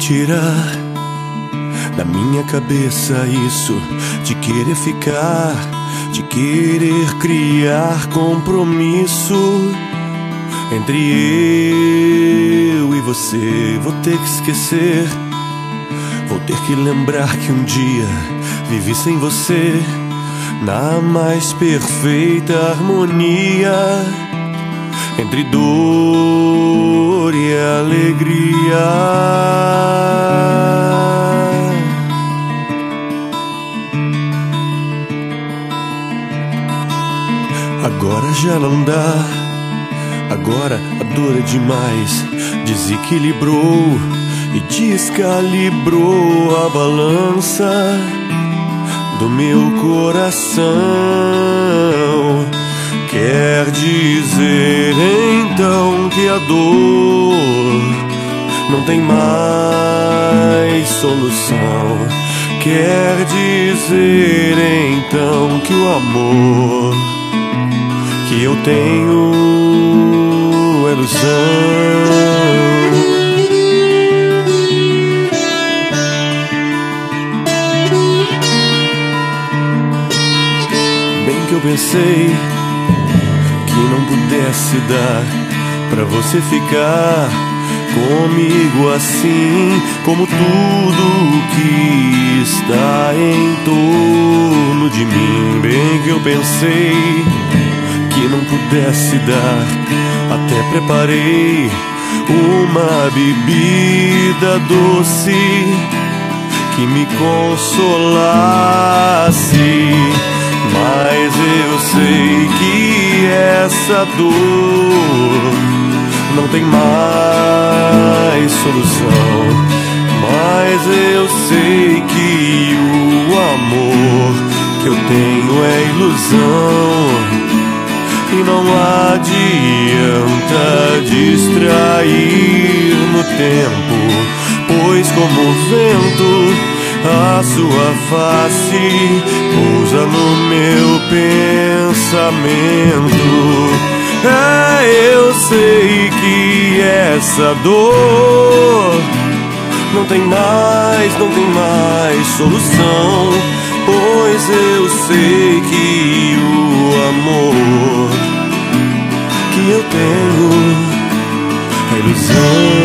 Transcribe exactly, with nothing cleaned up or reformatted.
tirar da minha cabeça isso de querer ficar, de querer criar compromisso entre eu e você. Vou ter que esquecer, vou ter que lembrar que um dia vivi sem você na mais perfeita harmonia entre dor e alegria. Agora já não dá, agora a dor é demais. Desequilibrou e descalibrou a balança do meu coração. Quer dizer então que a dor não tem mais solução. Quer dizer então que o amor que eu tenho é ilusão. Bem que eu pensei que não pudesse dar pra você ficar comigo assim, como tudo que está em torno de mim. Bem que eu pensei que não pudesse dar, até preparei uma bebida doce que me consolasse. Mas eu sei que essa dor não tem mais solução. Mas eu sei que o amor que eu tenho é ilusão. E não adianta distrair no tempo, pois como o vento a sua face pousa no meu pensamento. É, eu sei que essa dor não tem mais, não tem mais solução, pois eu sei que o amor que eu tenho é ilusão.